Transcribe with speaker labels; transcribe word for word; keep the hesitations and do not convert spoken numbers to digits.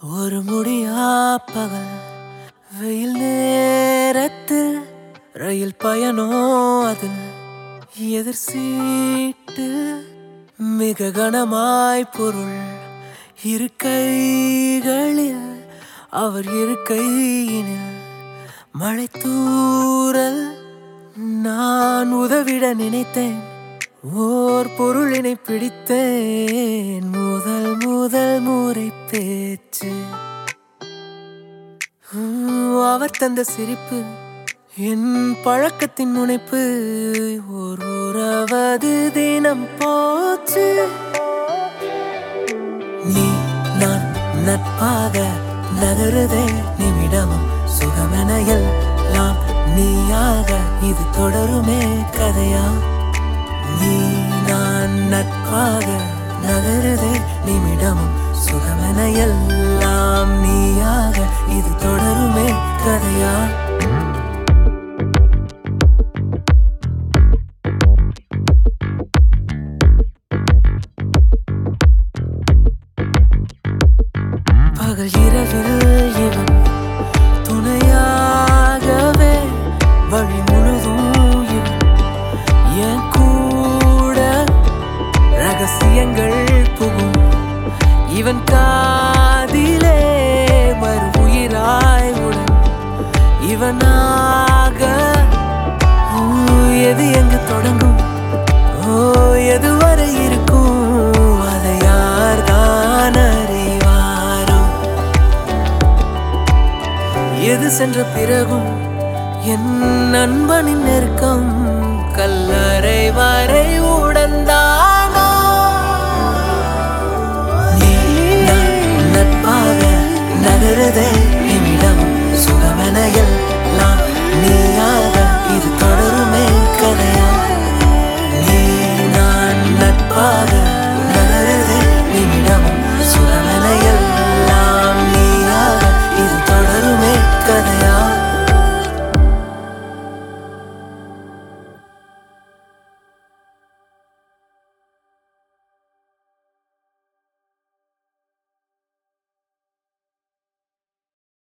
Speaker 1: ஒரு முடியா பகல் வெயில் நேரத்தில் ரயில் பயனோ அதில் எதிர் சீட்டு மிக கனமாய் பொருள் இரு கைகளில் அவர் இரு கையினில் மழை தூறல் நான் உதவிட நினைத்தேன் ஓர் பொருளினை பிடித்தேன் முதல் முதல் முறை பேச்சு அவர் தந்த சிரிப்பு என் பழக்கத்தின் முனைப்பு ஒரு உறவது தினம் போச்சு நீ நான் நட்பாக நகருதே நிமிடமும் சுகமென எல்லாம் நீயாக இது தொடருமே கதையா நீ நான் நட்பாக நகருதே நிமிடமும் சுகமென எல்லாம் நீயாக இது தொடருமே கதையா பகல் இரவில் இவன் துணையாகவே வழி முழுதும் இவன் என் கூட ரகசியங்கள் புகும் இவன் காதிலே மறு உயிராய் உடன் இவனாக எது எங்கு தொடங்கும் ஓ எதுவரை இருக்கும் அதை யார்தான் அறிவாரோ எது சென்ற பிறகும் என் நண்பனின் நெருக்கம் கல்லறை வரை உடன்தான்